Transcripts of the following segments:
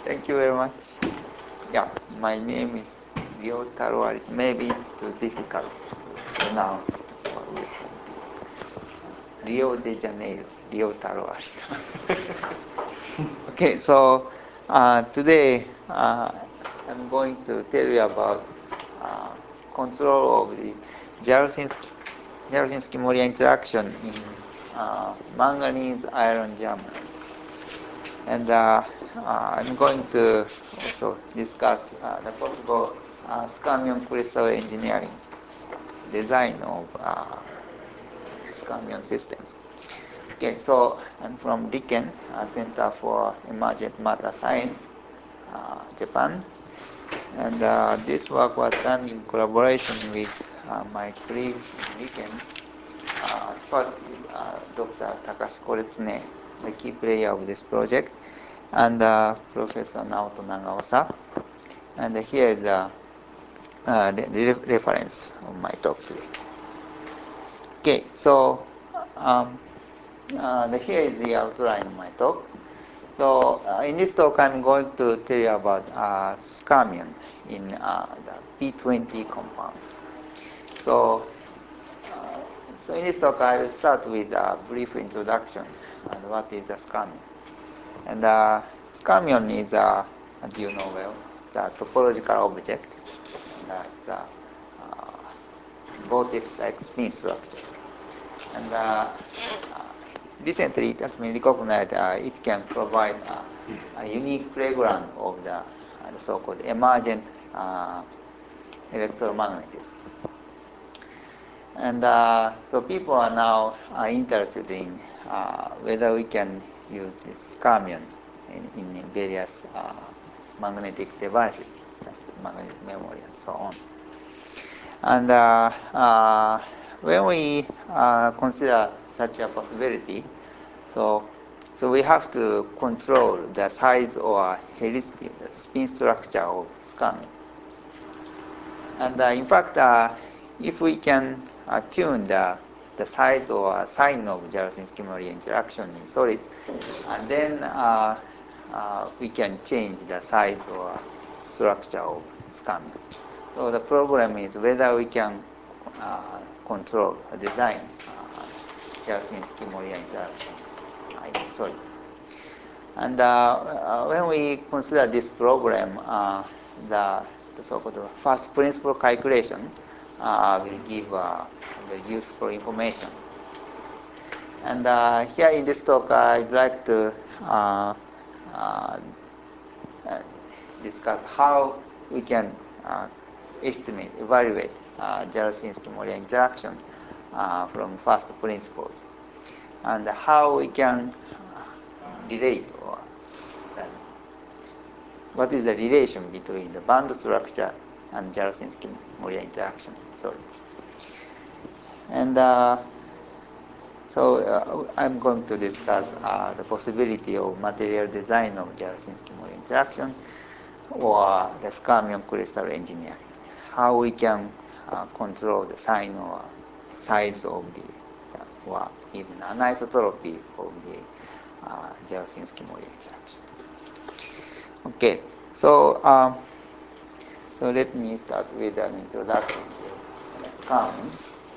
Thank you very much. Yeah, my name is Ryotaro Arita. Maybe it's too difficult to pronounce for listening. Rio de Janeiro, Ryotaro Arita. Okay, so today I'm going to tell you about uh, control of the Jaruzelski-Moria interaction in manganese iron germany. And I'm going to also discuss the possible scandium crystal engineering design of scandium systems. Okay, so I'm from RIKEN, Center for Emergent Matter Science, Japan. And this work was done in collaboration with my colleagues in RIKEN. First is Dr. Takashi Koretsune, the key player of this project, and Professor Naoto Nagaosa. And here is the reference of my talk today. Okay, so here is the outline of my talk. So in this talk, I'm going to tell you about scarmion in the P20 compounds. So, so in this talk, I will start with a brief introduction and what is the scarmion. And scarmion is, as you know well, it's a topological object. And it's a vortex-like spin structure. And recently, it has been recognized it can provide a unique playground of the so-called emergent electromagnetism. And so people are now interested in whether we can use this scarmion in various magnetic devices, such as magnetic memory and so on. And when we consider such a possibility, so we have to control the size or helicity, the spin structure of scarmion. And in fact, if we can tune the size or sign of Jaruzelski-Moria interaction in solids, and then we can change the size or structure of scarmion. So the problem is whether we can control or design Jaruzelski-Moria interaction in solids. And when we consider this problem, the so-called first principle calculation will give very useful information. And here in this talk, I'd like to discuss how we can estimate, evaluate Jaruzelski-Moria interaction from first principles, and how we can relate or what is the relation between the band structure and Jaruzelski-Moria interaction in solids. And so I'm going to discuss the possibility of material design of Jaruzelski-Moria interaction or the scarmion crystal engineering. How we can control the sign or size of the or even anisotropy of the Jaruzelski-Moria interaction. Okay, so so let me start with an introduction to the scarmion.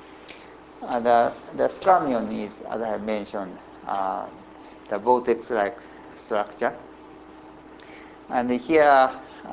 The scarmion is, as I have mentioned, the vortex-like structure, and here,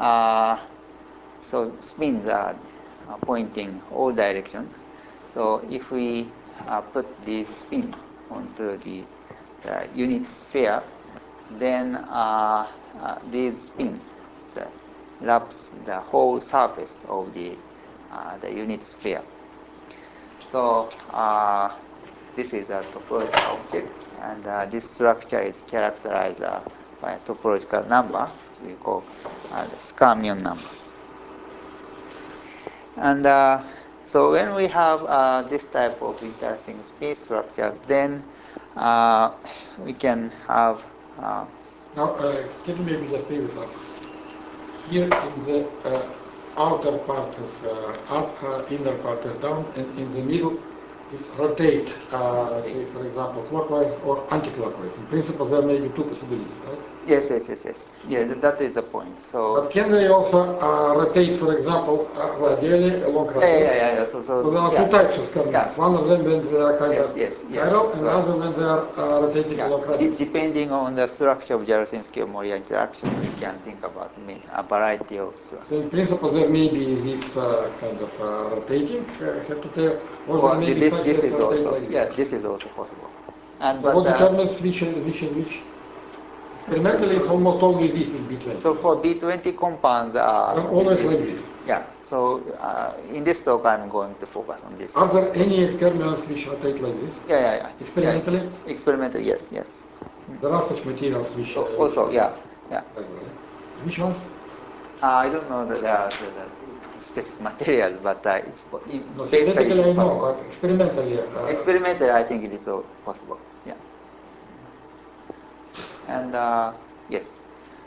so spins are pointing all directions. So if we put the spin onto the unit sphere, then these spins wraps the whole surface of the unit sphere. So this is a topological object, and this structure is characterized by a topological number, which we call the scarmion number. And so when we have this type of interesting spin structures, then we can have. Now, can you maybe just tell us here in the outer part is up, inner part is down, and in the middle is rotate, say for example clockwise or anti-clockwise. In principle, there may be two possibilities, right? Yes, yes, yes, yes. Yeah, that is the point. So, But can they also rotate, for example, radially along yeah, yeah, radius? yeah, yeah. So there are two Yeah, types of fermions. yeah. One of them when they are kind Yes, of yes, yes. chiral, and Right. another when they are rotating Yeah, along radius. depending on the structure of Jarosinski-Moria interaction, we can think about a variety of So in structures. principle, there may be this kind of rotating head to tail, or there Or may be this such this that is rotate also, like yeah, this. this is also possible. And So but what determines which? Experimentally, it's almost always this in B20. so for B20 compounds, Always like this. yeah. So in this talk, I'm going to focus on this Are one. there any fermions which rotate like this? Yeah, yeah, yeah. Experimentally? Yeah. Experimental, yes, yes. There are such materials which Also, yeah, yeah. like that. Which ones? I don't know the specific materials, but No, basically it synthetically is I know, possible. but experimentally. Experimentally, I think it is all possible. Yeah. And yes.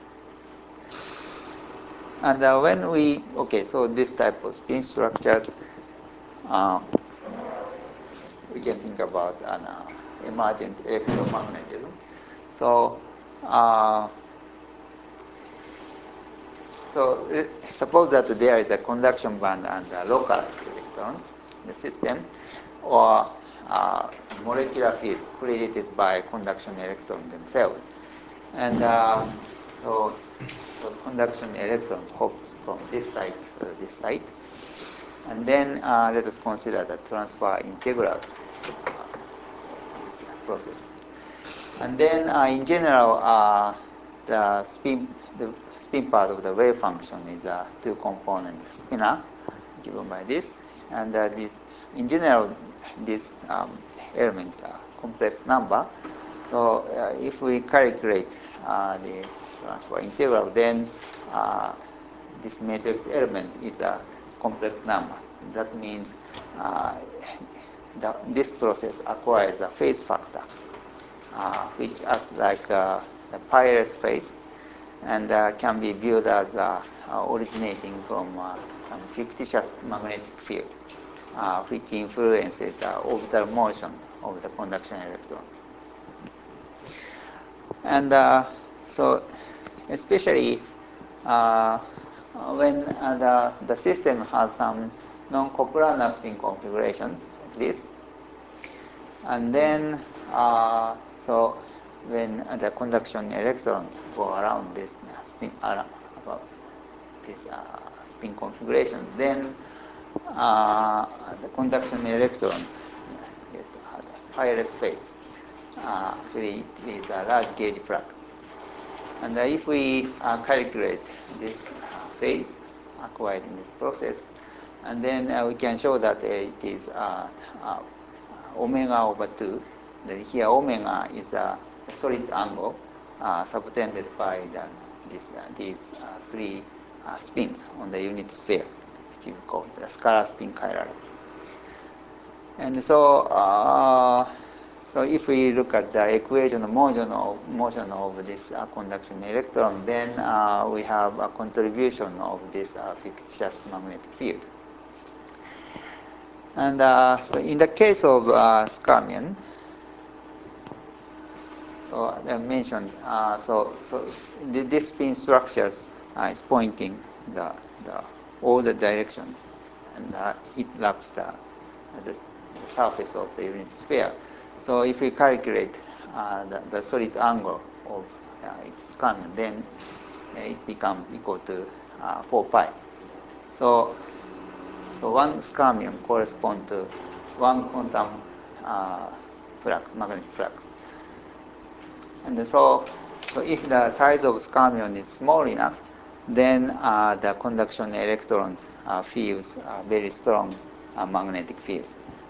And when we, okay, so this type of spin structures, uh, we can think about an emergent electromagnetism. So, uh, suppose that there is a conduction band and localized electrons in the system, or some molecular field created by conduction electrons themselves. And so, so conduction electrons hop from this site to this site. And then let us consider the transfer integrals of this process. And then in general, the spin part of the wave function is a two-component spinor given by this. And in general, these elements are complex number. So if we calculate the transfer integral, then this matrix element is a complex number. That means this process acquires a phase factor, which acts like the Pires phase, and can be viewed as originating from some fictitious magnetic field, which influences the orbital motion of the conduction electrons. And so, especially uh, when the system has some non-coplanar spin configurations like this, and then so when the conduction electrons go around this about this spin configuration, then the conduction electrons get Pires phase, actually with a large gauge flux. And if we calculate this phase acquired in this process, and then we can show that it is omega over 2. Then here omega is a solid angle subtended by these three spins on the unit sphere, which we call the scalar spin chirality. And so if we look at the equation of motion of this conduction electron, then we have a contribution of this fictitious magnetic field. And so in the case of Skamian, so I mentioned, this spin structures is pointing the all the directions, and it wraps the surface of the unit sphere. So if we calculate the solid angle of its Skamian, then it becomes equal to 4 pi. So one Skamian corresponds to one quantum flux, magnetic flux. And so if the size of skamion is small enough, then the conduction electrons feels a very strong magnetic field.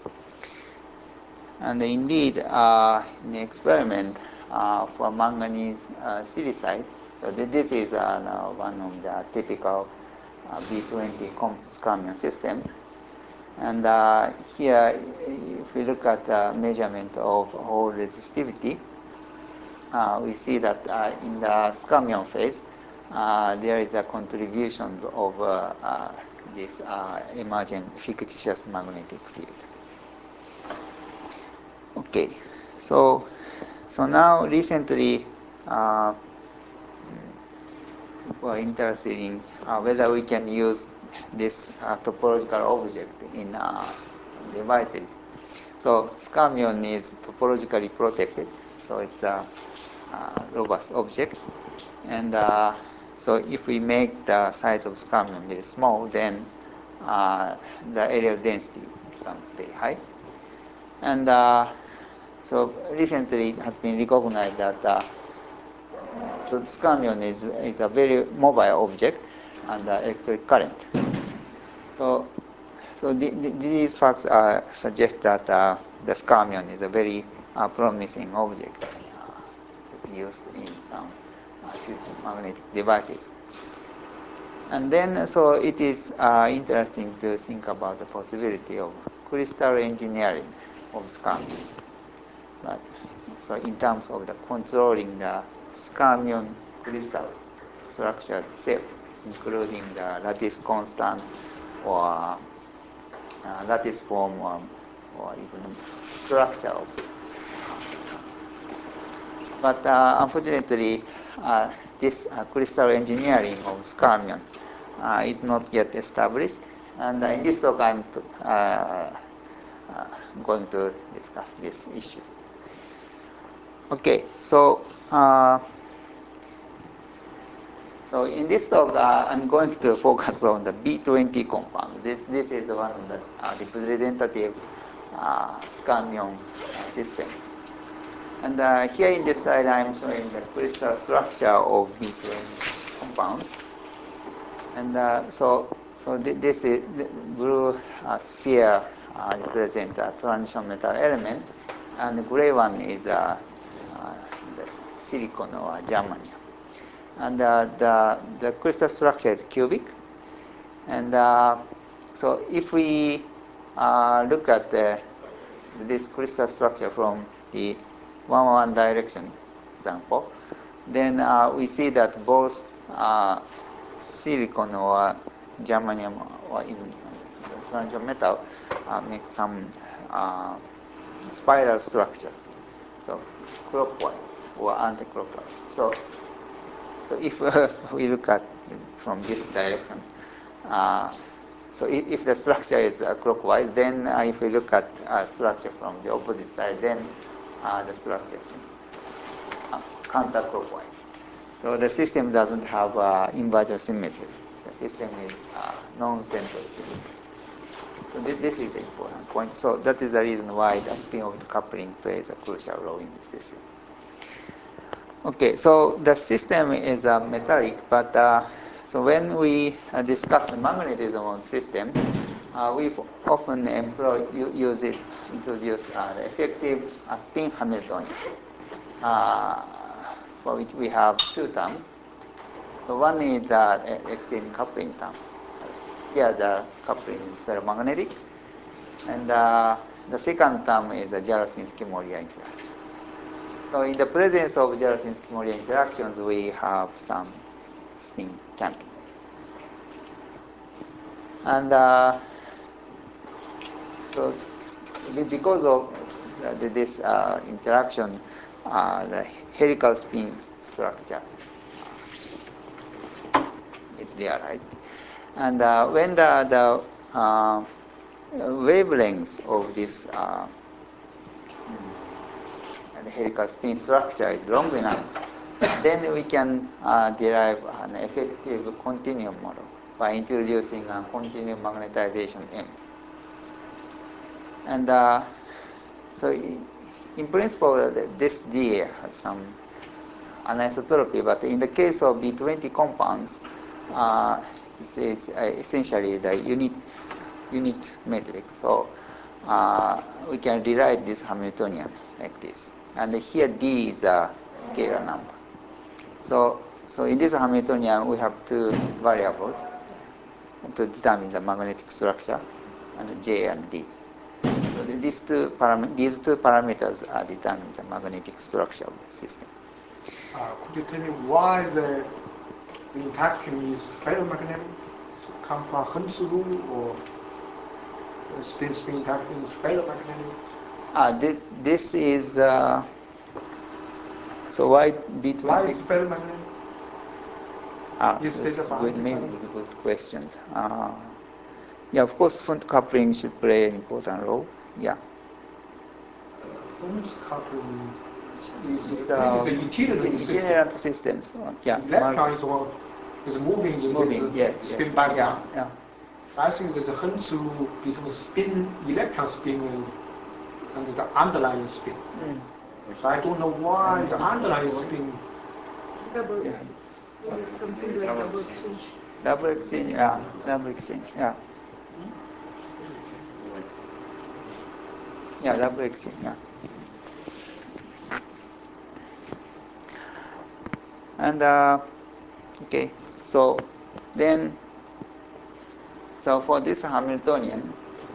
And indeed, in the experiment for manganese silicide, so this is one of the typical B20 skamion systems. And here, if we look at the measurement of hole resistivity, we see that in the skamion phase, there is a contribution of this emergent fictitious magnetic field. Okay, so now recently, were interested in whether we can use this topological object in some devices. So Skamion is topologically protected, so it's a robust object. And so if we make the size of Skamion very small, then the area density becomes very high. And so recently it has been recognized that the Skamion is a very mobile object under electric current. So, these facts suggest that the Skamion is a very promising object used in some future magnetic devices. And then, so it is interesting to think about the possibility of crystal engineering of Skamion. But, so in terms of the controlling the Skamion crystal structure itself, including the lattice constant or lattice form or even structure of. But unfortunately, this crystal engineering of Skamion is not yet established. And in this talk, I'm going to discuss this issue. Okay, so in this talk, I'm going to focus on the B20 compound. This is one of the representative Skamion systems. And here in this slide, I'm showing the crystal structure of B20 compound. And this is the blue sphere represents a transition metal element, and the gray one is the silicon or germanium. And the crystal structure is cubic. And so if we look at this crystal structure from the 1-1 direction example, then we see that both silicon or germanium or even transition metal make some spiral structure, so clockwise or anti-clockwise. So if we look at it from this direction, so if the structure is clockwise, then if we look at structure from the opposite side, then the structure is counterclockwise. So the system doesn't have inversion symmetry. The system is non-central symmetry. So this is the important point. So that is the reason why the spin-off coupling plays a crucial role in the system. Okay, so the system is metallic, but so when we discuss the magnetism of the system, we often introduce the effective spin Hamiltonian, for which we have two terms. So one is the exchange coupling term. Here the coupling is ferromagnetic, and the second term is the Jaroszewski-Moriya interaction. So in the presence of Jaroszewski-Moriya interactions, we have some spin canting. And so because of this interaction, the helical spin structure is realized. And when the wavelengths of this the helical spin structure is long enough, then we can derive an effective continuum model by introducing a continuum magnetization M. And so in principle, this DA has some anisotropy, but in the case of B20 compounds, it's essentially the unit metric. So we can rewrite this Hamiltonian like this. And here D is a scalar number. So in this Hamiltonian, we have two variables to determine the magnetic structure, and J and D. So these two parameters determine the magnetic structure of the system. Could you tell me why the interaction is ferromagnetic? Come from Hund's rule, or the spin-spin interaction is ferromagnetic? This is so why B20? Why is ferromagnetic? Is this That's a good. boundary Maybe value? it's a good question. Yeah, of course, front coupling should play an important role. Yeah. Holmes coupling is It's this is a utility system. itinerant systems. Yeah. Electron is moving in Moving. this Yes. spin Yes. by Yeah. one. Yeah. I think there's a Henshu between spin, electron spin and the underlying spin. Mm. So I don't know why the underlying spin. Double, Yeah. maybe it's something like double exchange. Double exchange. Yeah. Double exchange. Yeah. Yeah. Double exchange. Yeah. And okay. So then, so for this Hamiltonian,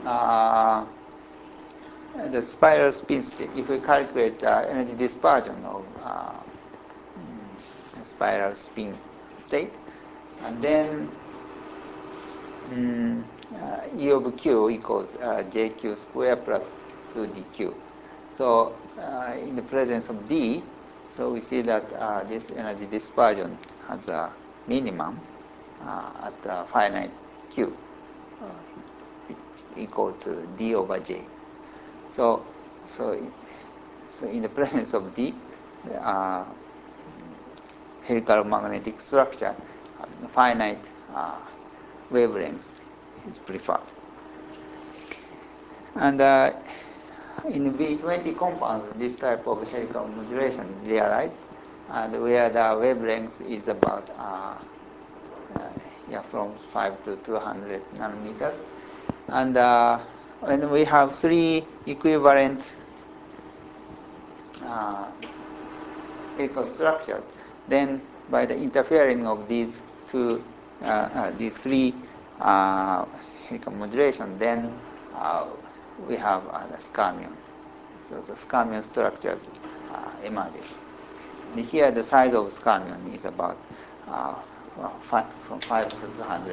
the spiral spin state, if we calculate energy dispersion of spiral spin state, and then E of q equals jq square plus 2dq. So in the presence of d, so we see that this energy dispersion has a minimum at finite q, which is equal to d over j. So, so, so in the presence of d, uh, helical magnetic structure, finite wavelength is preferred. And in V20 compounds, this type of helical modulation is realized, and where the wavelength is about yeah, from 5 to 200 nanometers. And when we have three equivalent helical structures, then by the interfering of these these three helical modulation, then we have the skyrmion. So the skyrmion structures emerging. And here the size of skyrmion is about from 5 to 200.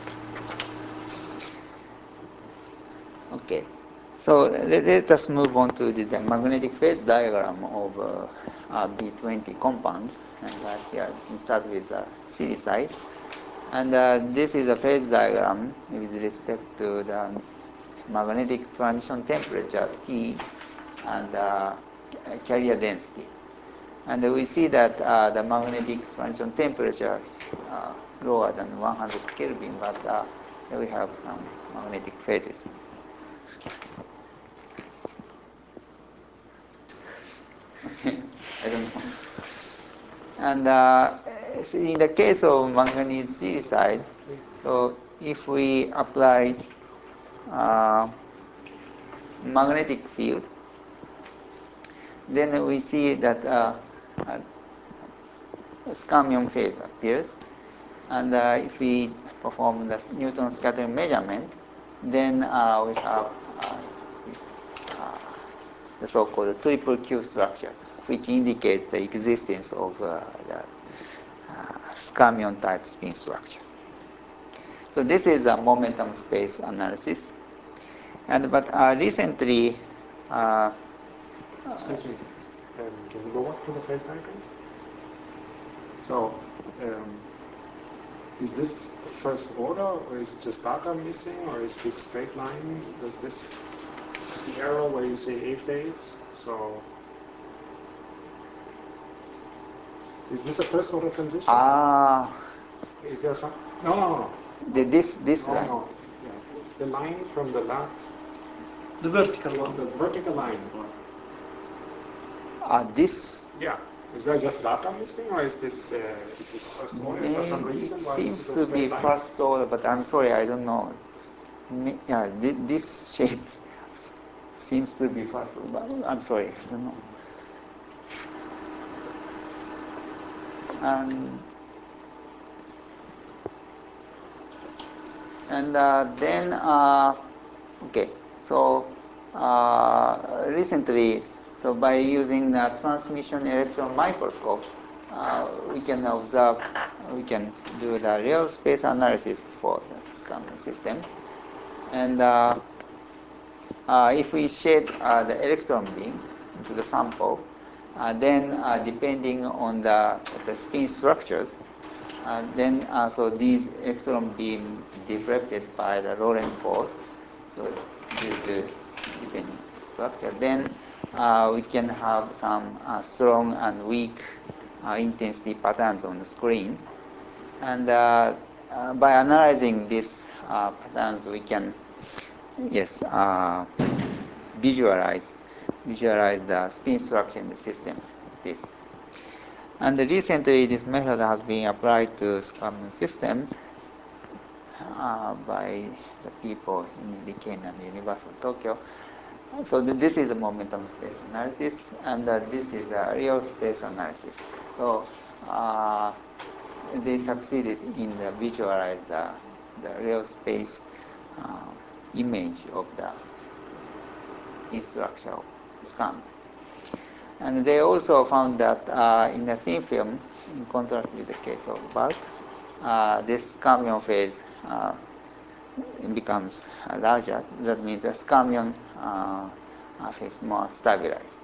Okay. So let us move on to the magnetic phase diagram of B20 compound. And here we start with the silicide. And this is a phase diagram with respect to the magnetic transition temperature T and carrier density. And we see that the magnetic transition temperature is lower than 100 Kelvin, but we have some magnetic phases. I don't know. And in the case of manganese silicide, so if we apply magnetic field, then we see that skyrmion phase appears. And if we perform the neutron scattering measurement, then we have this, the so-called triple Q structures, which indicate the existence of the skyrmion type spin structures. So this is a momentum space analysis. And but recently, Excuse me. Can you go back to the phase diagram? So, is this the first order, or is it just data missing, or is this straight line? Does this the arrow where you say A phase? So, is this a first order transition? Is there some? No. This No, line. no. Yeah, the line from the left. The vertical one. The vertical line. This. Yeah. Is that just data missing, or is this first order? Is there some reason It why this seems is a to be straight line? first order, but I'm sorry, I don't know. Yeah, this shape seems to be first order, but I'm sorry, I don't know. And then, okay, so recently, so by using the transmission electron microscope, we can observe, we can do the real space analysis for the skyrmion system. And if we shed the electron beam into the sample, then depending on the spin structures, So these electron beams deflected by the Lorentz force, so due to depending structure, then we can have some strong and weak intensity patterns on the screen. And by analyzing these patterns, we can, yes, visualize the spin structure in the system. This. And recently, this method has been applied to Skyrmion systems by the people in Riken and University of Tokyo. So this is a momentum space analysis, and this is a real space analysis. So they succeeded in the visualize the real space image of the spin structure of SCAM. And they also found that in the thin film, in contrast with the case of bulk, this skyrmion phase becomes larger. That means the skyrmion phase more stabilized.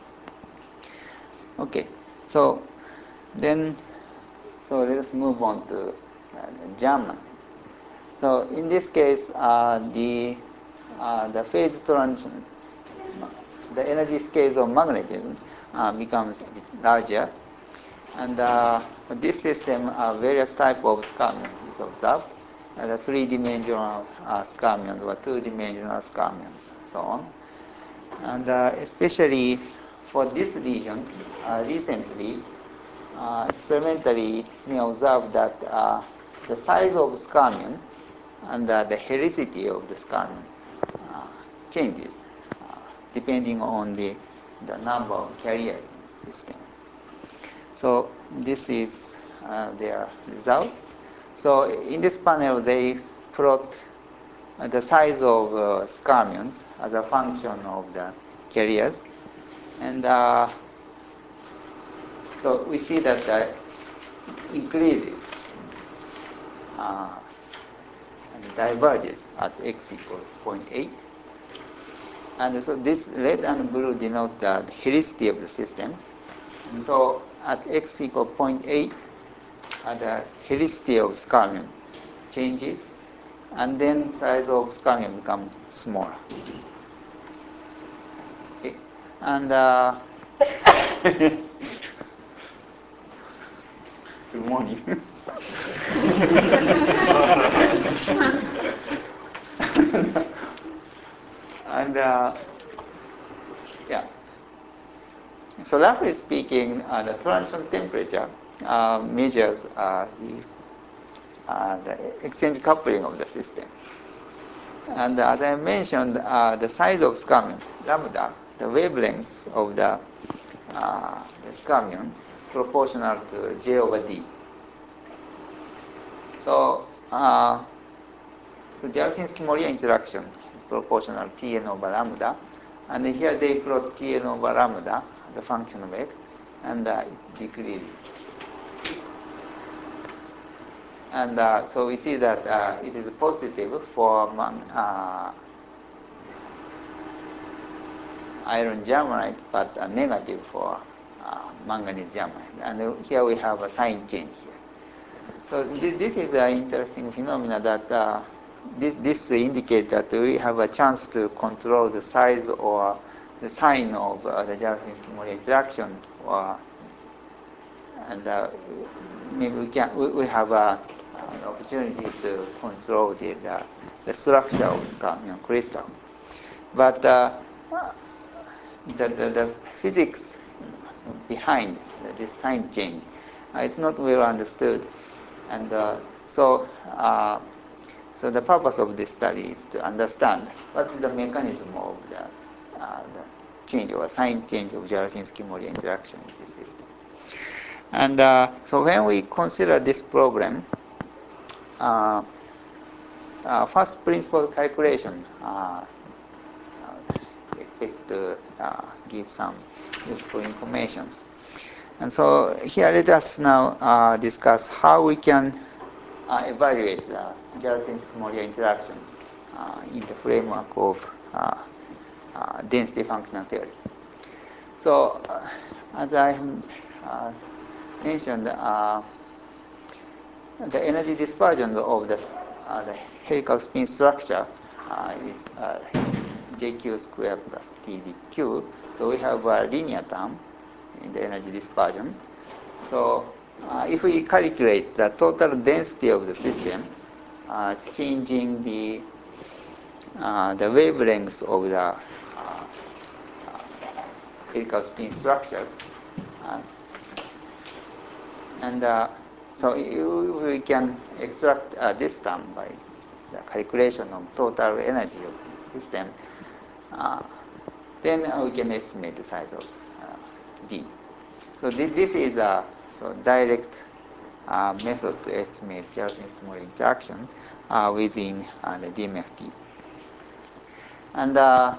Okay, so then, so let us move on to German. So in this case, the phase transition, the energy scales of magnetism becomes a bit larger, and this system, various types of skyrmion is observed. The three-dimensional skyrmions or two-dimensional skyrmions, and so on. And especially for this region, recently, experimentally, it's been observed that the size of skyrmion and the helicity of the skyrmion changes depending on the number of carriers in the system. So this is their result. So in this panel, they plot the size of skyrmions as a function of the carriers, and so we see that increases and diverges at x equals 0.8. And so this red and blue denote the helicity of the system. And so at x equals 0.8, the helicity of skyrmion changes, and then size of skyrmion becomes smaller. Okay. And good morning. And yeah. So roughly speaking, the transition temperature measures the exchange coupling of the system. And as I mentioned, the size of skyrmion, lambda, the wavelength of the skyrmion is proportional to J over D. So, so Jaroszewski-Morier interaction is proportional to Tn over lambda. And here they plot Tn over lambda as a function of x, and it decreases. And so we see that it is positive for iron germanite, but negative for manganese germanite. And here we have a sign change here. So this is an interesting phenomenon that this indicates that we have a chance to control the size or the sign of the Jaroszewski-Morier interaction, and maybe we have an opportunity to control the structure of skyrmion crystal. But the physics behind this sign change, it's not well understood, and so the purpose of this study is to understand what is the mechanism of the change or sign change of Jaroszewski-Morier interaction in this system. And so when we consider this problem, first principle calculation expect to give some useful information. And so here let us now discuss how we can evaluate the Jaroszewski-Morier interaction in the framework of density functional theory. So as I mentioned, the energy dispersion of the helical spin structure is jq square plus tdq. So we have a linear term in the energy dispersion. So if we calculate the total density of the system, changing the wavelengths of the helical spin structure, uh, and so we can extract this term by the calculation of total energy of the system. Uh, then we can estimate the size of D. So this is a direct method to estimate Jarasinski-Mori interaction within the DMFT. And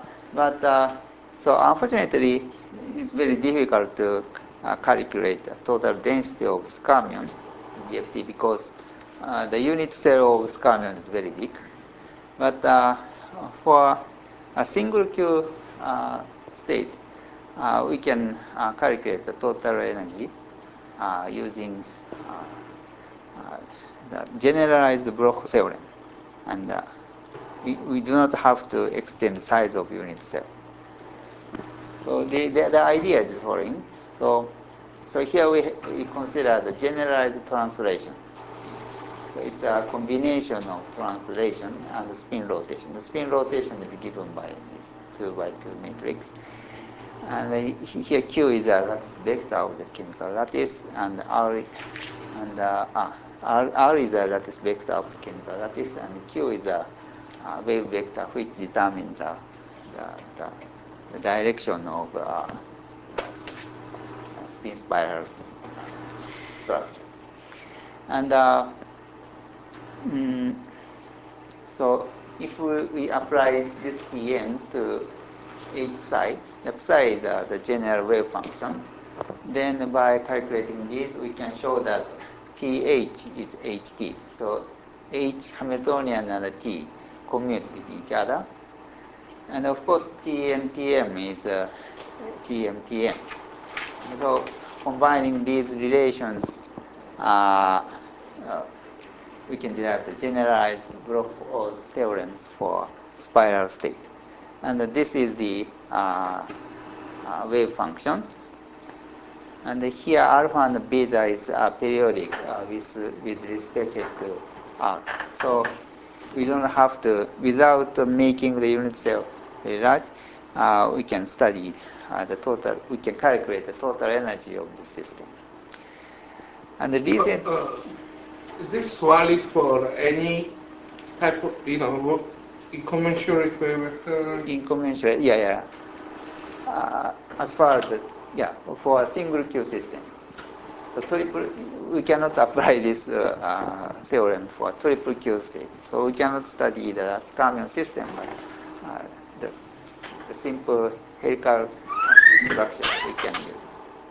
so unfortunately, it's very difficult to calculate the total density of scarmion in DFT because the unit cell of scarmion is very big. But for a single Q state, we can calculate the total energy using the generalized Bloch theorem, and we do not have to extend the size of unit cell. So the idea is the following. So here we consider the generalized translation. So it's a combination of translation and the spin rotation. The spin rotation is given by this 2 by 2 matrix. And here Q is a lattice vector of the chemical lattice, and R is a lattice vector of the chemical lattice, and Q is a wave vector which determines the direction of spin spiral structures. And so if we apply this Tn to H psi, the psi is the general wave function. Then by calculating this, we can show that Th is Ht. So H Hamiltonian and T commute with each other. And of course, Tm is Tm. So combining these relations, we can derive the generalized Bloch theorems for spiral state. And this is the wave function. And here alpha and beta is periodic with respect to R. So we don't have to, without making the unit cell very large, we can study the total, we can calculate the total energy of the system. And the reason... Is this valid for any type of, incommensurate wave vector? Incommensurate, yeah. As far as for a single Q system. So we cannot apply this theorem for triple Q state. So we cannot study the Scarmion system, but the simple helical structure we can use.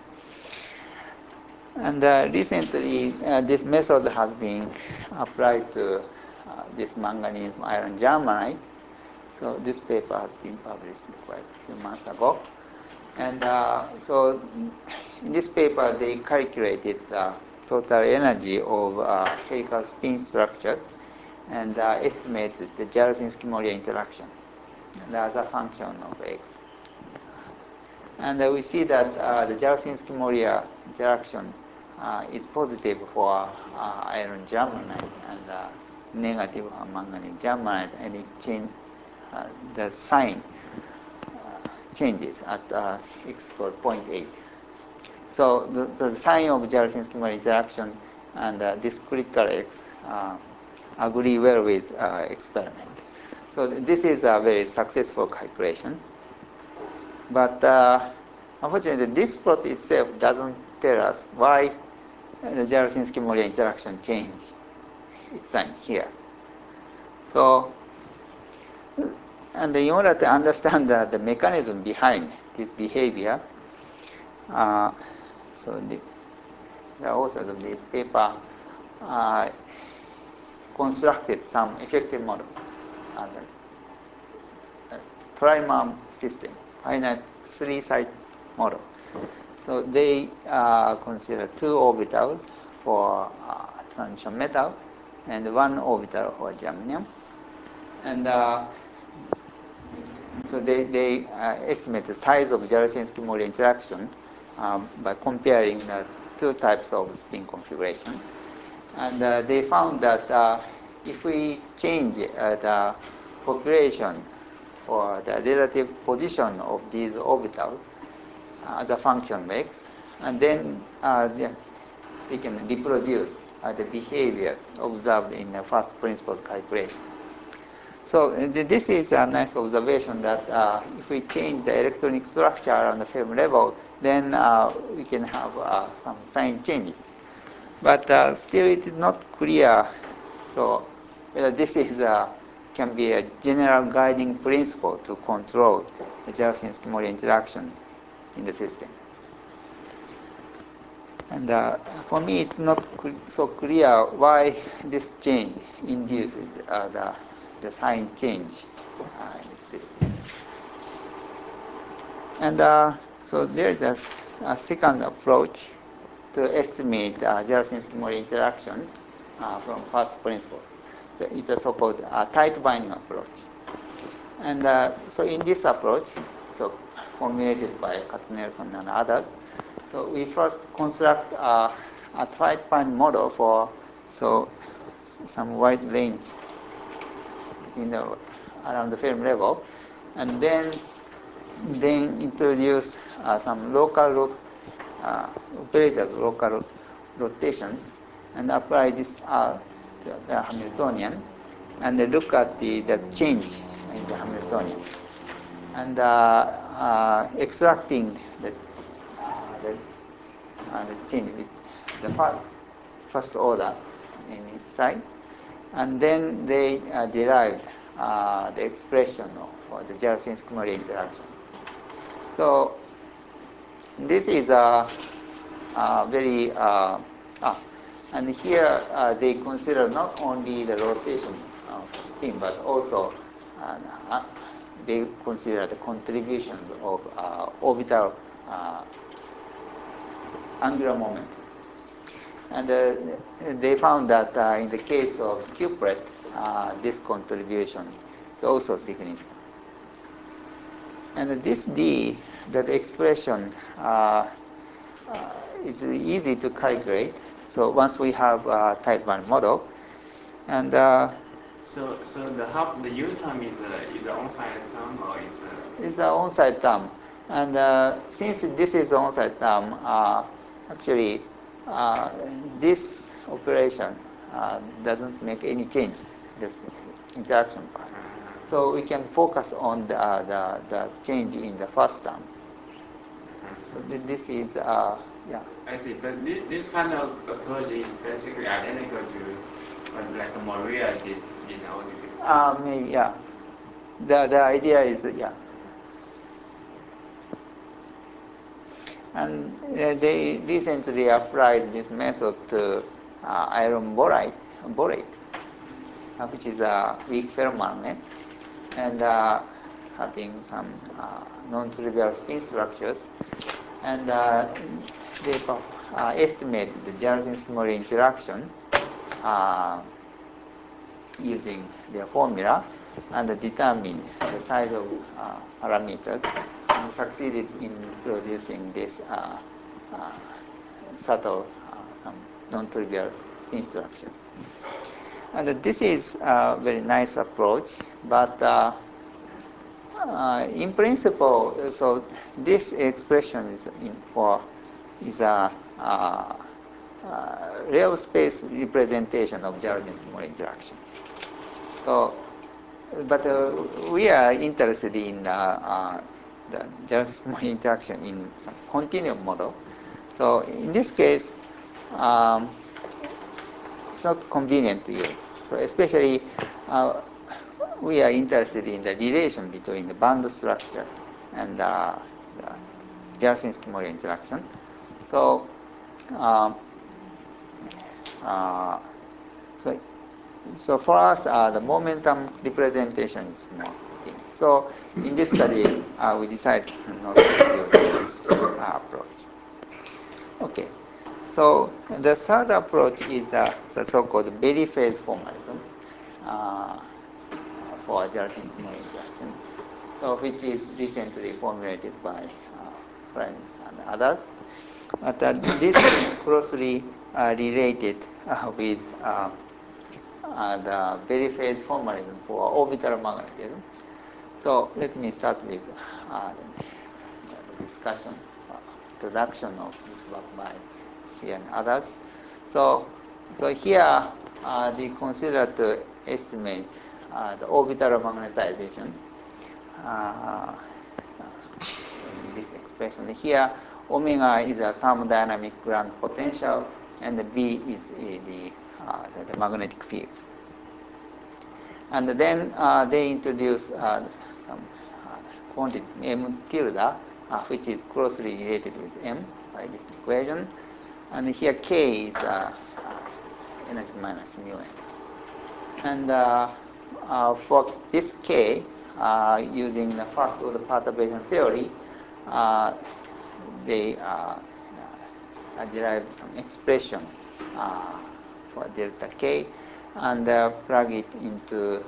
And recently, this method has been applied to this manganese iron germanide. So this paper has been published quite a few months ago. And so in this paper, they calculated the total energy of helical spin structures and estimated the Jarasinski-Moriya interaction as a function of X. And we see that the Jarasinski-Moriya interaction is positive for iron germanide and negative for manganese germanide, and the sign changes at x equals 0.8. So the sign of Jarasinski-Moriya interaction and this critical X agree well with experiment. So this is a very successful calculation. But unfortunately, this plot itself doesn't tell us why the Jarasinski-Moriya interaction changed its sign here. So, and in order to understand the mechanism behind this behavior, so the authors of this paper constructed some effective model, Trimarm system, finite three-site model. So they consider two orbitals for transition metal, and one orbital for germanium. And so they estimate the size of Jaroszewski-Mori interaction by comparing the two types of spin configuration. And they found that if we change the population or the relative position of these orbitals as a function of x, and then they can reproduce the behaviors observed in the first principles calculation. So this is a nice observation that if we change the electronic structure on the film level, then we can have some sign changes. But still it is not clear. So this is can be a general guiding principle to control the Jaroszewski-Mori interaction in the system. And for me, it's not so clear why this change induces the sign change in the system. And so there is a second approach to estimate Jaroszewski-Mori interaction from first principles. So it's a so-called tight binding approach. And so in this approach, so formulated by Katz-Nelson and others, so we first construct a tight binding model for some wide range around the film level, and then introduce some local operators, local rotations, and apply this R to the Hamiltonian, and look at the change in the Hamiltonian, and extracting the change with the first order inside, and then they derived the expression for the Jaroszewski-Mori interactions. So this is a very and here they consider not only the rotation of spin, but also they consider the contributions of orbital angular momentum. And they found that in the case of cupret, this contribution is also significant. And this D, that expression, is easy to calculate. So once we have a tight band model, and so the U term is an on-site term, or it's an on-site term. And since this is an on-site term, actually this operation doesn't make any change, this interaction part. So we can focus on the change in the first term. So this is yeah. I see, but this kind of approach is basically identical to what like Moria did in our difficulties. Maybe, yeah. The idea is yeah. And they recently applied this method to iron borate, which is a weak ferromagnet, and having some non-trivial spin structures. And they estimate the Jaroszewski-Mori interaction using their formula, and determine the size of parameters, and succeeded in producing this subtle, some non-trivial spin structures. And this is a very nice approach, but in principle, so this expression is a real space representation of Jaroszewski-Mori interactions. So, but we are interested in the Jaroszewski-Mori interaction in some continuum model. So in this case, it's not convenient to use. So especially we are interested in the relation between the band structure and the Jaroszewski-Mori interaction. So, so for us, the momentum representation is more fitting. So in this study, we decided not to use this approach. Okay. So the third approach is the so-called Berry phase formalism uh, for Jarasinski-Mori interaction, so which is recently formulated by Primus and others. But this is closely related with the Berry phase formalism for orbital magnetism. So let me start with the discussion, introduction of this work by Xie and others. So, here they consider to estimate the orbital magnetization uh, in this expression. Here, omega is a thermodynamic ground potential, and V is the magnetic field. And then they introduce some quantity m tilde, which is closely related with m by this equation. And here k is energy minus mu n. And for this k, using the first order perturbation theory, they derived some expression for delta k and plug it into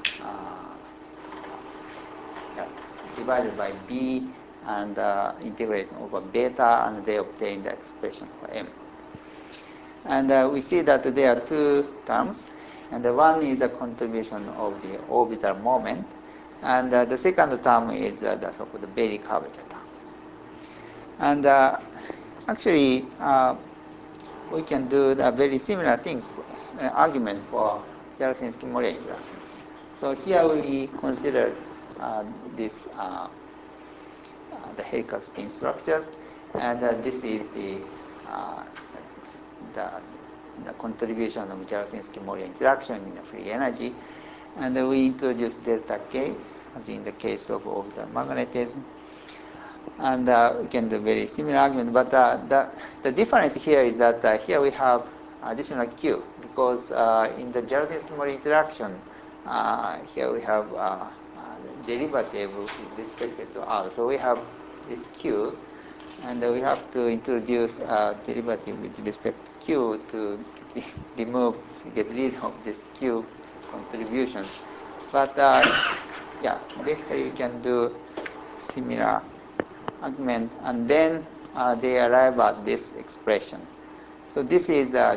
divided by b and integrate over beta, and they obtain the expression for m. And we see that there are two terms, and the one is a contribution of the orbital moment, and the second term is the so-called Berry curvature term. And actually, we can do a very similar thing, argument for Jarasinski-Mori interaction. So here we consider this the helical spin structures, and this is uh, the the contribution of Jarasinski-Mori interaction in the free energy, and we introduce delta k as in the case of orbital magnetism, and we can do very similar argument. But the difference here is that here we have additional q, because in the Jarasinski-Mori interaction, here we have the derivative with respect to r. So we have this q, and we have to introduce a derivative with respect to q to get rid of this q contribution. But yeah, basically we can do similar argument, and then they arrive at this expression. So this is the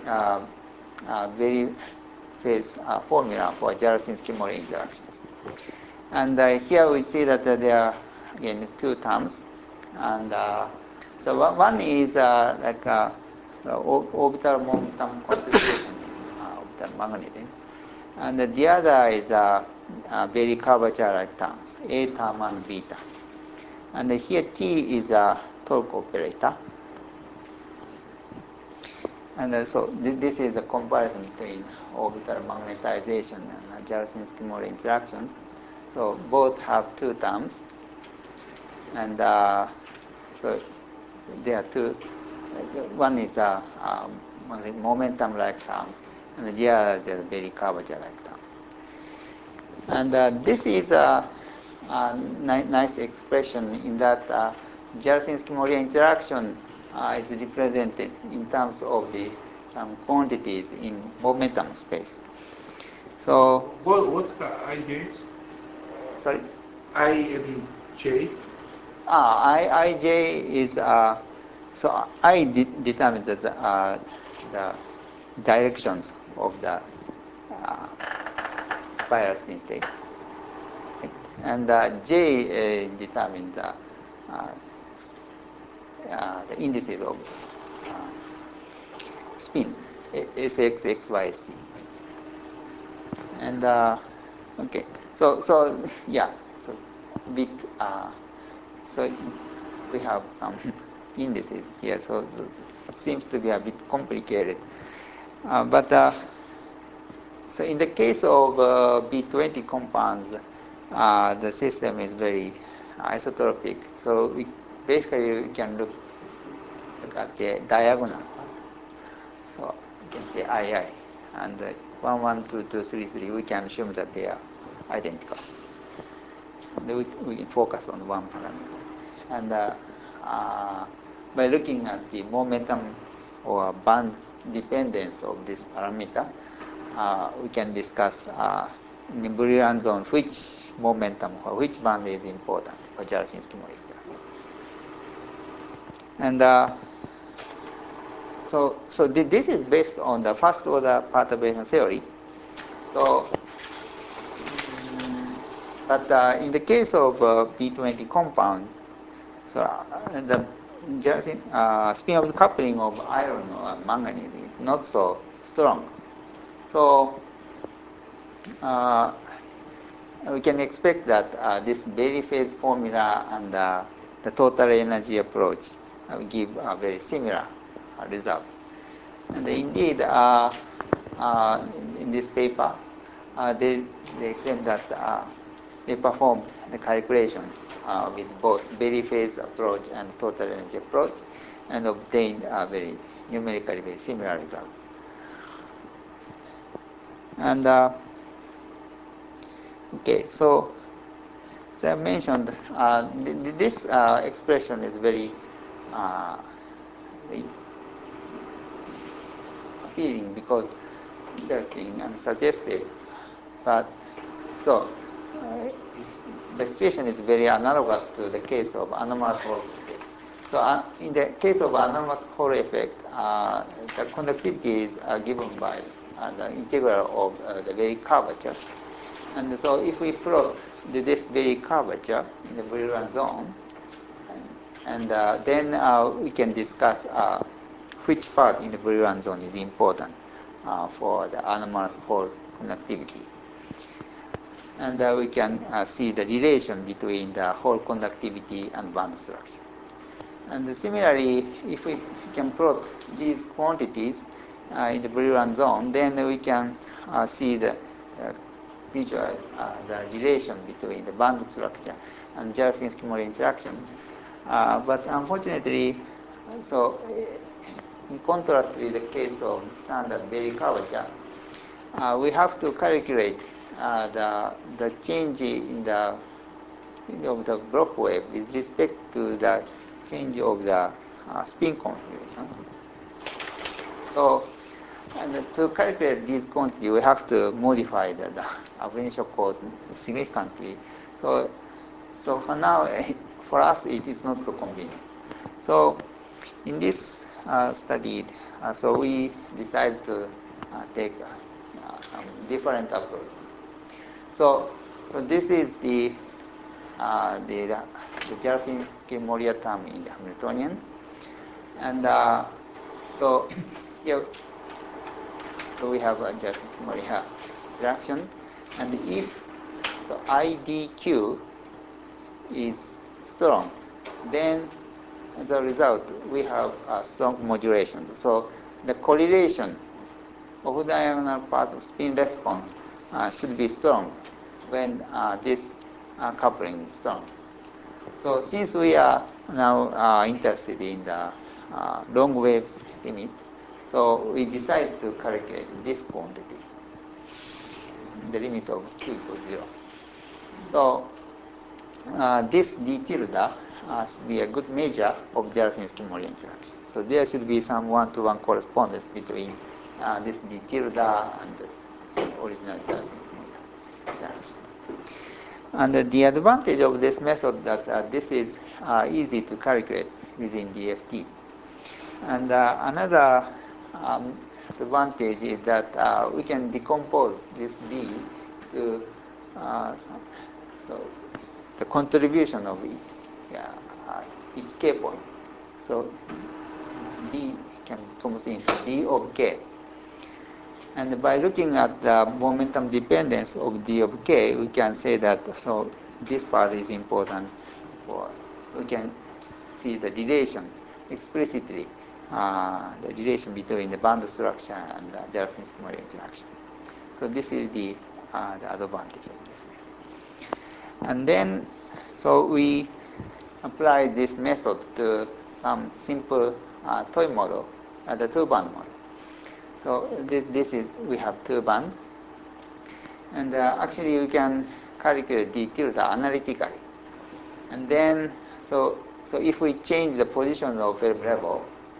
very phase formula for Jarasinski-Mori interactions. And here we see that there are again two terms, and so one is like orbital momentum contribution of the magnetism, and the other is very curvature-like terms, A term and B term. And here T is a torque operator. And so this is a comparison between orbital magnetization and Jarasinski-Mori interactions. So both have two terms, and so there are two. One is momentum-like terms, and the other is very curvature-like terms. And this is a nice expression in that Jarasinski-Mori interaction is represented in terms of the quantities in momentum space. So what IJs? sorry. I and J. Ij is so I determines the directions of the spiral spin state, okay? And J determines the indices of spin, Sx, Xy, C. And okay, so yeah, so bit so we have some indices here, so it seems to be a bit complicated. But so in the case of B20 compounds, the system is very isotropic. So we basically we can look at the diagonal part. So you can say II, and 1, 1, 2, 2, 3, 3. We can assume that they are identical. We can focus on one parameter. And by looking at the momentum or band dependence of this parameter, we can discuss in the Brillouin zone which momentum or which band is important for Jarzynski-Morley interaction. And so this is based on the first order perturbation theory. So, but in the case of P20 compounds, so the spin of the coupling of iron or manganese is not so strong. So we can expect that this Berry phase formula and the total energy approach will give a very similar result. And indeed, in this paper, they claim that they performed the calculation with both Berry phase approach and total energy approach and obtained very numerically very similar results. And okay, so as I mentioned, this expression is very appealing because interesting and suggestive. But so the situation is very analogous to the case of anomalous Hall effect. So in the case of anomalous Hall effect, the conductivity is given by the integral of the Berry curvature. And so if we plot this Berry curvature in the Brillouin zone, and then we can discuss which part in the Brillouin zone is important for the anomalous Hall conductivity. And we can see the relation between the Hall conductivity and band structure. And similarly, if we can plot these quantities in the Brillouin zone, then we can see the visualize the relation between the band structure and Jarzynski-Morley interaction. But unfortunately, so in contrast with the case of standard Berry curvature, we have to calculate the change in the of the Bloch wave with respect to the change of the spin configuration. So, and to calculate these quantities, we have to modify the initial code significantly. So for now, for us, it is not so convenient. So in this study, so we decided to take some different approach. So this is the Jarzynski-Morley term in the Hamiltonian, and so here so we have a Jarzynski-Morley interaction, and if so IDQ is strong, then as a result we have a strong modulation. So the correlation of diagonal part of spin response should be strong when this coupling is strong. So since we are now interested in the long waves limit, so we decide to calculate this quantity, the limit of q equals 0. So this d tilde should be a good measure of Jarzynski-Morley interaction. So there should be some one-to-one correspondence between this d tilde and the original Jarzynski-Morley interactions. And the advantage of this method that this is easy to calculate using DFT. And another advantage is that we can decompose this D to so the contribution of each k point. So D can come into D of k. And by looking at the momentum dependence of D of k, we can say that so this part is important for, we can see the relation explicitly, the relation between the band structure and the Jarzynski-Morley interaction. So this is the advantage of this method. And then, so we apply this method to some simple toy model, the two-band model. So this is, we have two bands, and actually we can calculate d tilde analytically. And then, so if we change the position of wave level,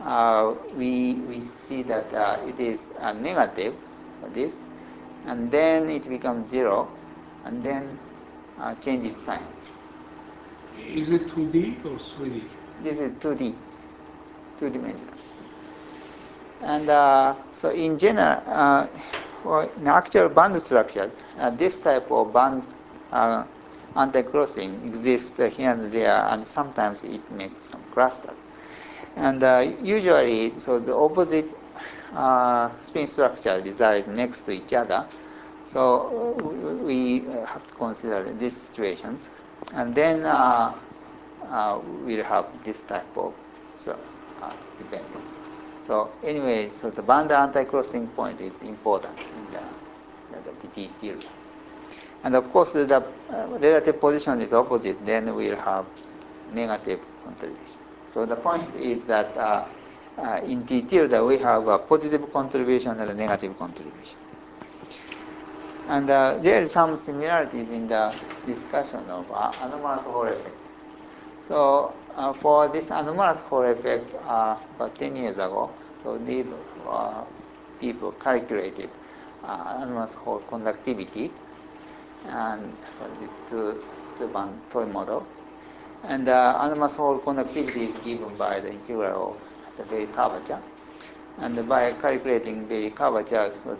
we see that it is negative for this, and then it becomes 0, and then change its sign. Is it 2D or 3D? This is 2D, two-dimensional. And so in general, in actual band structures, this type of band anti-crossing exists here and there, and sometimes it makes some clusters. And usually, so the opposite spin structure reside next to each other. So we have to consider these situations, and then we'll have this type of dependence. So anyway, so the band anti-crossing point is important in the tilde. And of course, the relative position is opposite, then we'll have negative contribution. So the point is that in T tilde we have a positive contribution and a negative contribution. And there is some similarities in the discussion of anomalous Hall effect. So for this anomalous Hall effect, about 10 years ago, so these people calculated anomalous Hall conductivity and for this two-band toy model. And anomalous Hall conductivity is given by the integral of the Berry curvature. And by calculating Berry curvature, so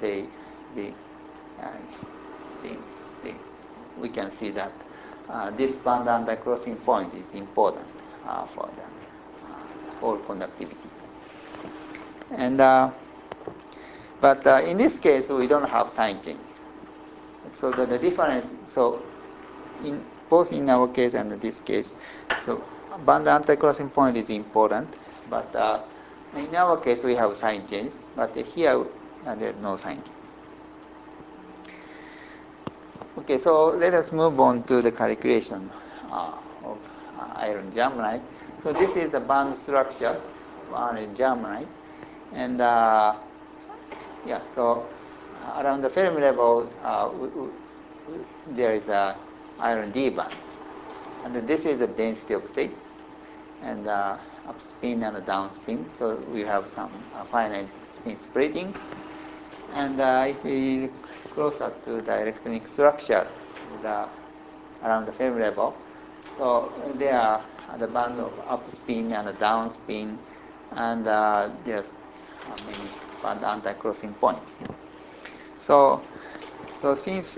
we can see that this band anti-crossing point is important for the Hall conductivity. And but in this case, we don't have sign change. So the difference, so in both in our case and in this case, so band anti-crossing point is important, but in our case we have sign change, but here there's no sign change. Okay, so let us move on to the calculation of iron germanite. So this is the band structure of iron germanite, and yeah, so around the Fermi level, there is a iron D band, and this is the density of states, and up spin and down spin. So we have some finite spin splitting, and if we look closer to the electronic structure around the Fermi level, so there are the band of up spin and down spin, and there's many band anti-crossing points. So since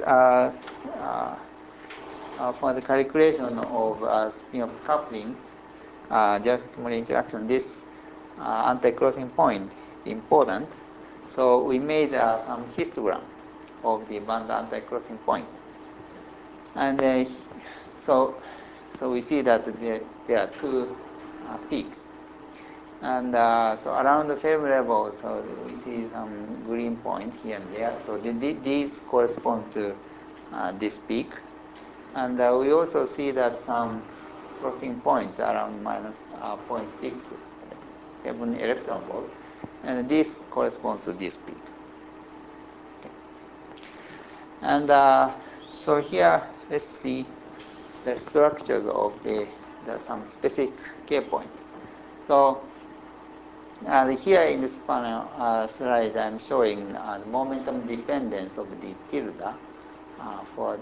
for the calculation of spin-off coupling, Joule-Shikimura interaction, this anti-crossing point is important. So we made some histogram of the band anti-crossing point, and so we see that there are two peaks, and so around the Fermi level, so we see some green point here and there. So these correspond to this peak, and we also see that some crossing points around minus 0.67 electron volt, and this corresponds to this peak. Okay. And so here, let's see the structures of the some specific K point. So here in this panel slide, I'm showing the momentum dependence of the tilde for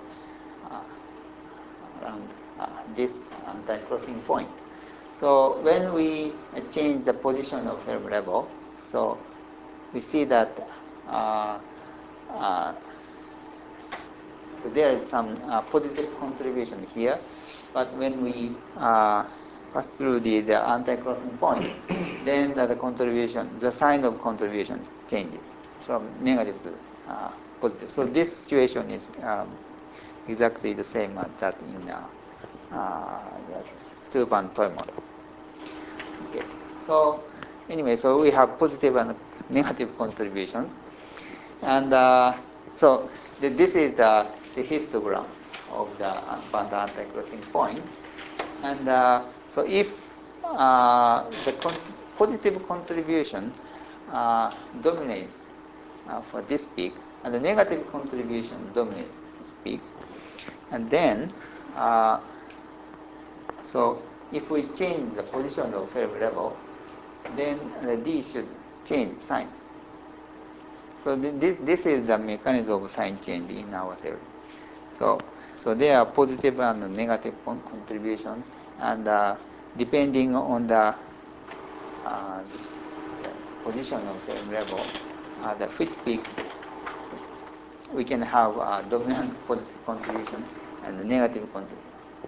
around this anti-crossing point. So when we change the position of Fermi level, so we see that so there is some positive contribution here, but when we pass through the anti-crossing point, then the contribution, the sign of contribution changes from negative to positive. So this situation is exactly the same as that in the two-band toy model. Okay. So anyway, so we have positive and negative contributions, and so this is the histogram of the band anti-crossing point, and so if the positive contribution dominates for this peak, and the negative contribution dominates this peak, and then so if we change the position of Fermi level, then the D should change sign. So this is the mechanism of sign change in our theory. So, so there are positive and negative contributions, and depending on the position of the level, the fit peak, we can have dominant positive contribution and negative contribution.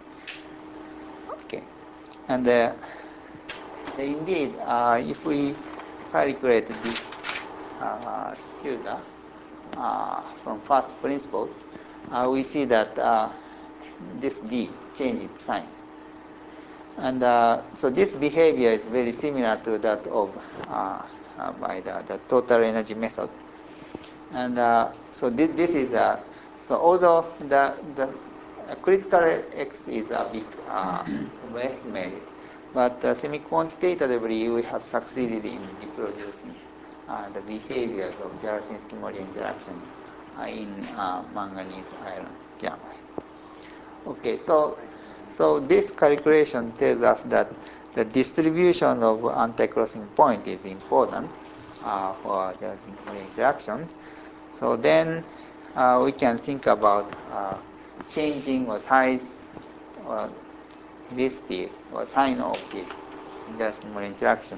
Okay, and indeed, if we calculate the tilde from first principles, we see that this D changes sign. And so this behavior is very similar to that of by the total energy method. And so this is so although the critical X is a bit overestimated, but semi-quantitatively we have succeeded in reproducing the behaviors of Dzyaloshinskii-Mori interaction in manganese iron gamma. Okay, so this calculation tells us that the distribution of anti-crossing point is important for Dzyaloshinskii-Mori interaction. So then we can think about changing or size or helicity or sign of the Dzyaloshinskii-Mori interaction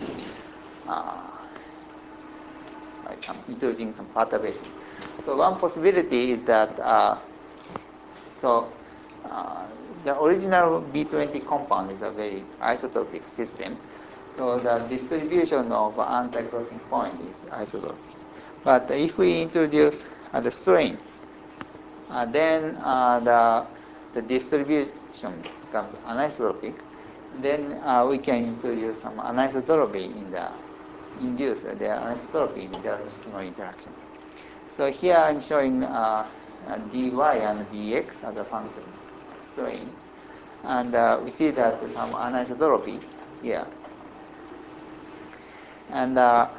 by introducing some perturbation. So one possibility is that the original B20 compound is a very isotropic system. So the distribution of anti-crossing point is isotropic. But if we introduce the strain, then the distribution becomes anisotropic. Then we can introduce some anisotropy in the induce the anisotropy in the Dzyaloshinskii-Mori interaction. So here I'm showing dy and dx as a function of strain, and we see that some anisotropy here. And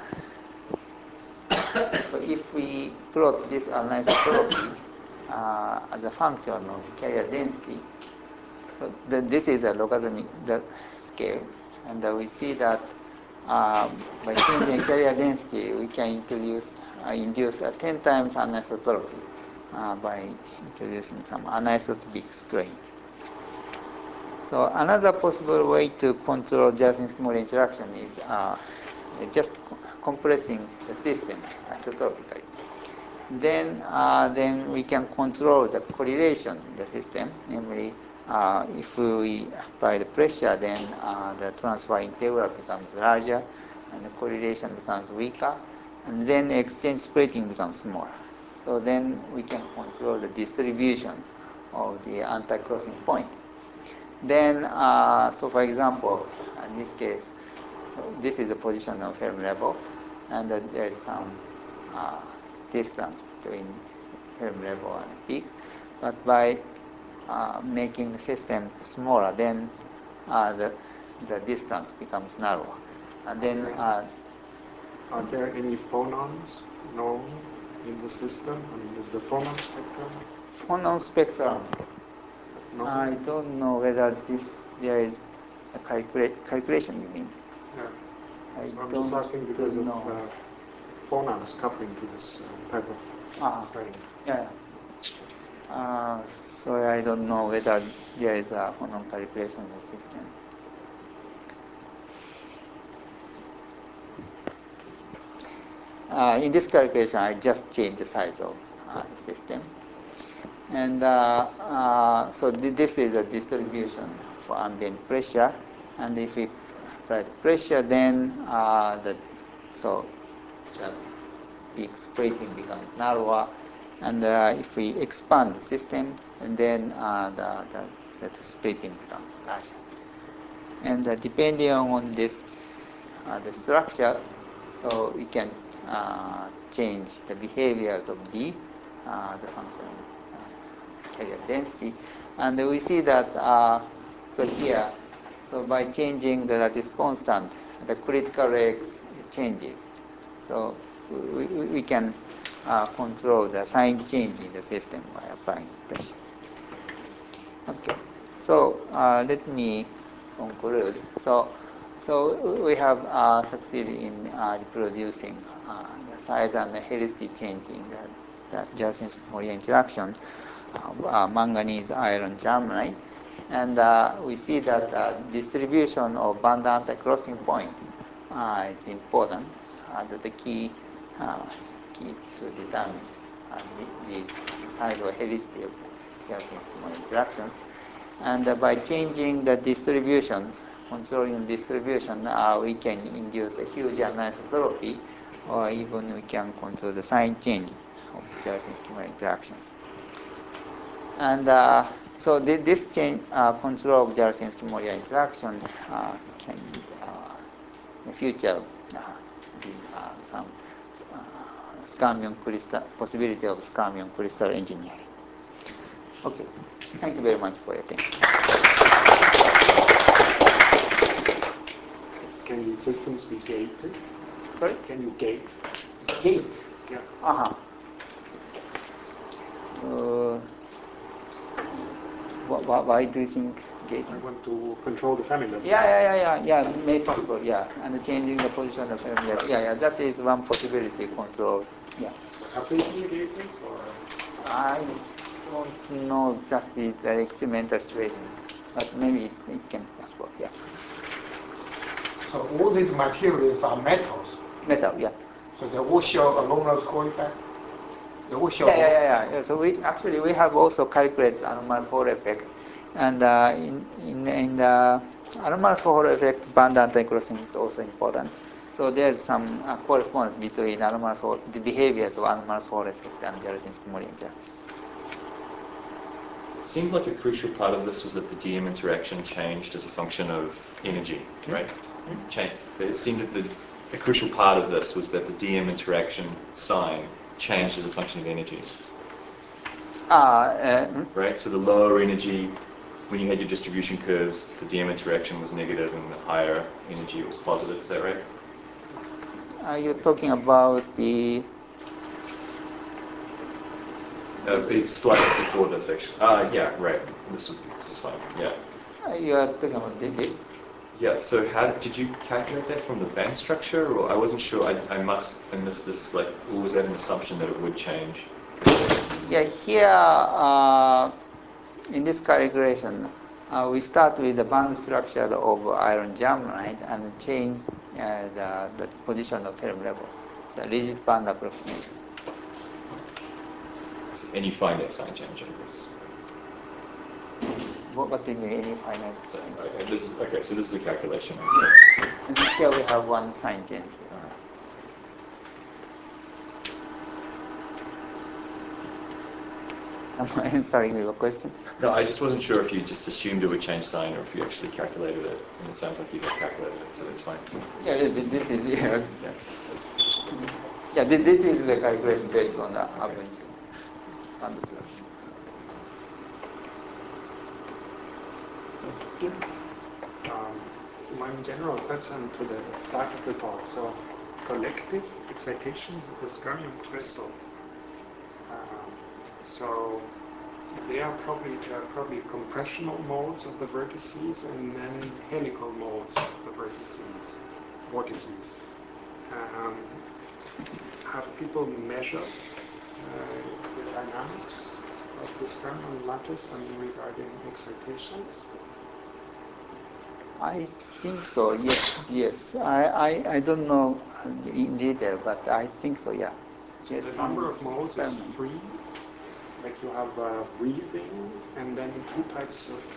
so if we plot this anisotropy as a function of carrier density, so this is a logarithmic scale, and we see that by changing carrier density, we can induce 10 times anisotropy by introducing some anisotropic strain. So another possible way to control Dzyaloshinskii-Mori interaction is just compressing the system isotropically. Then we can control the correlation in the system. Namely, if we apply the pressure, then the transfer integral becomes larger, and the correlation becomes weaker, and then exchange splitting becomes smaller. So then we can control the distribution of the anti-crossing point. Then, so for example, in this case, so this is the position of Fermi level, and there is some distance between Fermi level and peaks. But by making the system smaller, then the distance becomes narrower. And then, are there any phonons known in the system? I mean, is the phonon spectrum? Phonon spectrum. known? I don't know whether there is a calculation. You mean? Yeah. I So I'm don't just asking because of know. phonons coupling to this type of strain. Yeah. So I don't know whether there is a phonon calculation in the system. In this calculation, I just changed the size of the system. And so this is a distribution for ambient pressure. And if we apply the pressure, then the peak splitting becomes narrower. And if we expand the system, and then the splitting becomes larger. And depending on this, the structures, so we can change the behaviors of D as a function of carrier density. And we see that, so here, so by changing the lattice constant, the critical X changes. So we can control the sign change in the system by applying pressure. Okay, so let me conclude. So So we have succeeded in reproducing the size and the helicity change in the Jelsinski-Moria interaction, manganese iron germanite, and we see that distribution of band anti-crossing point is important, the key to determine the size or helicity of the Jelsinski-Moria interactions. And by changing the distributions, controlling the distribution, we can induce a huge anisotropy, or even we can control the sign change of Jelsinski-Moria interactions. And so this change, control of Jelsinski-Moria interaction can in the future be some scandium crystal possibility of scandium crystal engineering. Okay, thank you very much for your attention. Can these systems be gated? Sorry? Can you gate? Gate? Yeah. Why do you think gating? I want to control the Fermi level. Yeah, may possible, yeah. And changing the position of Fermi level. Yeah, that is one possibility control. Yeah. Have they been gated or? I don't know exactly the experimental situation, but maybe it can be possible, yeah. So all these materials are metals. Metal, yeah. So they all show a Lorenz coefficient. They all show. Yeah. So we have also calculated anomalous Hall effect, and in the anomalous Hall effect, band anti-crossing is also important. So there's some correspondence between anomalous Hall, the behaviors of anomalous Hall effect and Jelsinski-Moria interaction. It seemed like a crucial part of this was that the DM interaction changed as a function of energy, right? It seemed that a crucial part of this was that the DM interaction sign changed as a function of energy. Right? So the lower energy, when you had your distribution curves, the DM interaction was negative, and the higher energy it was positive. Is that right? You're talking about the... It's slightly before this, actually. Yeah, right. This is fine. Yeah. You are talking about this? Yeah. So how did you calculate that from the band structure, or I wasn't sure. I missed this. Like, or was that an assumption that it would change? Yeah. Here, in this calculation, we start with the band structure of iron germanite and change the position of Fermi level. It's a rigid band approximation. And you find that sign change, I guess. What do you mean, any finite So, sign? okay, so this is a calculation. Yeah. And here we have one sign change. Am I answering your question? No, I just wasn't sure if you just assumed it would change sign or if you actually calculated it. And it sounds like you have calculated it, so that's fine. Yeah, this is this is the calculation based on the average band structure. One general question to the start of the talk. So, collective excitations of the scandium crystal. So, there are probably compressional modes of the vertices and then helical modes of the vortices. Have people measured the dynamics of the scandium lattice regarding excitations? I think so, yes. I don't know in detail, but I think so, yeah. So yes, the number of modes is 3, like you have breathing and then 2 types of...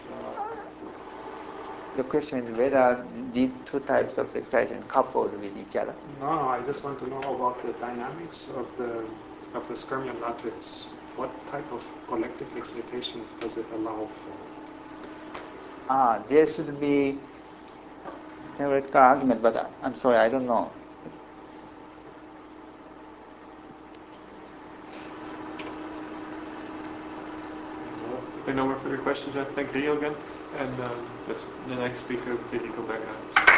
The question is whether the 2 types of excitation coupled with each other. No, I just want to know about the dynamics of the scandium lattice. What type of collective excitations does it allow for? There should be theoretical argument, but I'm sorry, I don't know. If there are no more further questions, I thank Rio again, and the next speaker, Federico Becca.